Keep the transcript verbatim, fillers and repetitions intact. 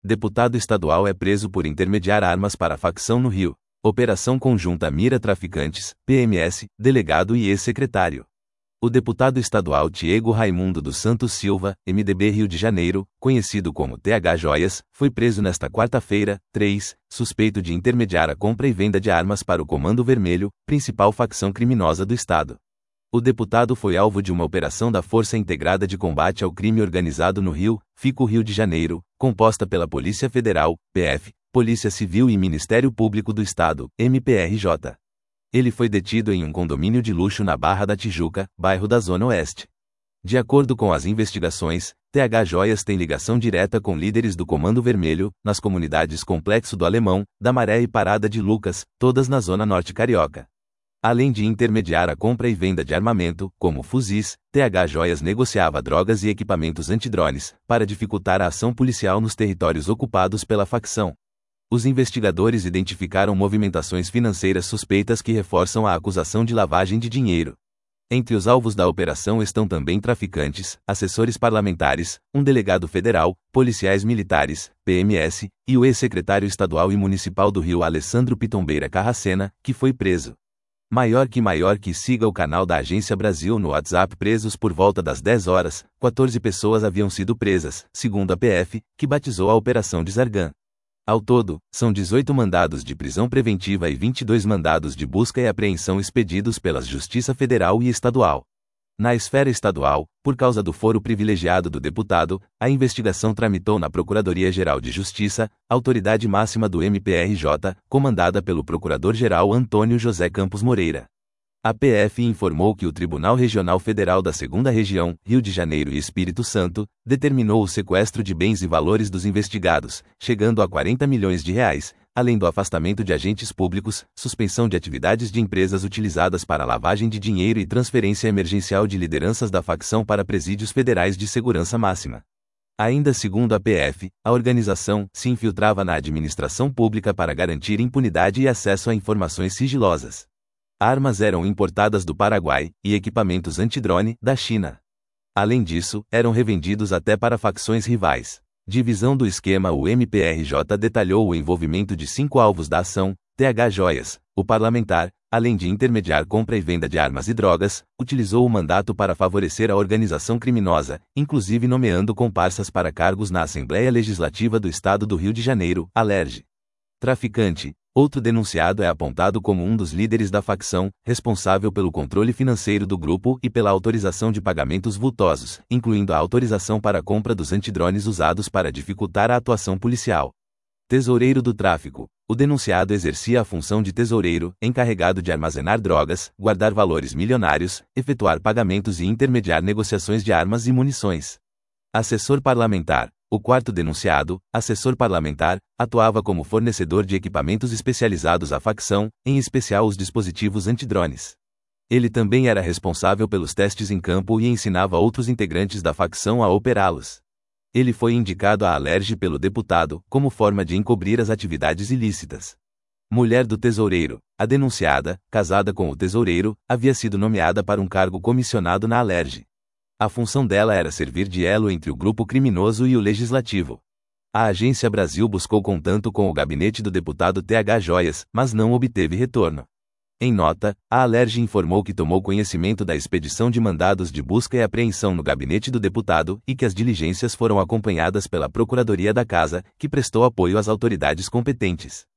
Deputado estadual é preso por intermediar armas para a facção no Rio. Operação conjunta mira traficantes, P M S, delegado e ex-secretário. O deputado estadual Diego Raimundo dos Santos Silva, M D B Rio de Janeiro, conhecido como T H Joias, foi preso nesta quarta-feira, três, suspeito de intermediar a compra e venda de armas para o Comando Vermelho, principal facção criminosa do estado. O deputado foi alvo de uma operação da Força Integrada de Combate ao Crime Organizado no Rio, Fico Rio de Janeiro, composta pela Polícia Federal, P F, Polícia Civil e Ministério Público do Estado, M P R J. Ele foi detido em um condomínio de luxo na Barra da Tijuca, bairro da Zona Oeste. De acordo com as investigações, T H Joias tem ligação direta com líderes do Comando Vermelho, nas comunidades Complexo do Alemão, da Maré e Parada de Lucas, todas na Zona Norte Carioca. Além de intermediar a compra e venda de armamento, como fuzis, T H Joias negociava drogas e equipamentos antidrones, para dificultar a ação policial nos territórios ocupados pela facção. Os investigadores identificaram movimentações financeiras suspeitas que reforçam a acusação de lavagem de dinheiro. Entre os alvos da operação estão também traficantes, assessores parlamentares, um delegado federal, policiais militares, P M S, e o ex-secretário estadual e municipal do Rio Alessandro Pitombeira Carracena, que foi preso. Maior que maior que siga o canal da Agência Brasil no WhatsApp. Presos por volta das dez horas, quatorze pessoas haviam sido presas, segundo a P F, que batizou a Operação de Zargan. Ao todo, são dezoito mandados de prisão preventiva e vinte e dois mandados de busca e apreensão expedidos pela Justiça Federal e Estadual. Na esfera estadual, por causa do foro privilegiado do deputado, a investigação tramitou na Procuradoria-Geral de Justiça, autoridade máxima do M P R J, comandada pelo Procurador-Geral Antônio José Campos Moreira. A P F informou que o Tribunal Regional Federal da segunda Região, Rio de Janeiro e Espírito Santo, determinou o sequestro de bens e valores dos investigados, chegando a quarenta milhões de reais, além do afastamento de agentes públicos, suspensão de atividades de empresas utilizadas para lavagem de dinheiro e transferência emergencial de lideranças da facção para presídios federais de segurança máxima. Ainda segundo a P F, a organização se infiltrava na administração pública para garantir impunidade e acesso a informações sigilosas. Armas eram importadas do Paraguai, e equipamentos antidrone, da China. Além disso, eram revendidos até para facções rivais. Divisão do esquema. O M P R J detalhou o envolvimento de cinco alvos da ação: T H Joias, o parlamentar, além de intermediar compra e venda de armas e drogas, utilizou o mandato para favorecer a organização criminosa, inclusive nomeando comparsas para cargos na Assembleia Legislativa do Estado do Rio de Janeiro, Alerj. Traficante. Outro denunciado é apontado como um dos líderes da facção, responsável pelo controle financeiro do grupo e pela autorização de pagamentos vultosos, incluindo a autorização para a compra dos antidrones usados para dificultar a atuação policial. Tesoureiro do tráfico. O denunciado exercia a função de tesoureiro, encarregado de armazenar drogas, guardar valores milionários, efetuar pagamentos e intermediar negociações de armas e munições. Assessor parlamentar. O quarto denunciado, assessor parlamentar, atuava como fornecedor de equipamentos especializados à facção, em especial os dispositivos antidrones. Ele também era responsável pelos testes em campo e ensinava outros integrantes da facção a operá-los. Ele foi indicado à Alerj pelo deputado, como forma de encobrir as atividades ilícitas. Mulher do tesoureiro. A denunciada, casada com o tesoureiro, havia sido nomeada para um cargo comissionado na Alerj. A função dela era servir de elo entre o grupo criminoso e o legislativo. A Agência Brasil buscou contato com o gabinete do deputado T H Joias, mas não obteve retorno. Em nota, a Alerj informou que tomou conhecimento da expedição de mandados de busca e apreensão no gabinete do deputado e que as diligências foram acompanhadas pela Procuradoria da Casa, que prestou apoio às autoridades competentes.